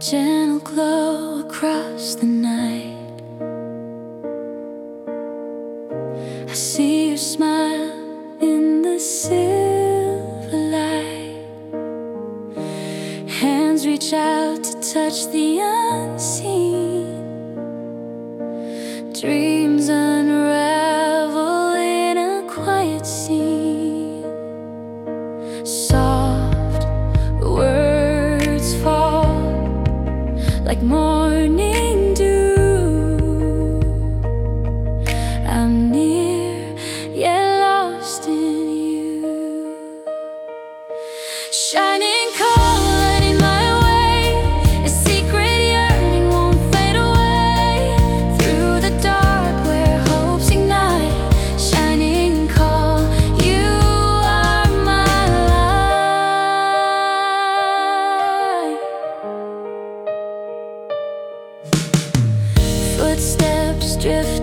gentle glow across the night. I see your smile in the silver light. Hands reach out to touch the unseen. Dreams unravel in a quiet scene. Soft words fall like morning dew. I'm near, yet lost in you. Shining cold, lighting my way. A secret yearning won't fade away. Through the dark where hopes ignite. Shining call, you are my light. Footsteps drift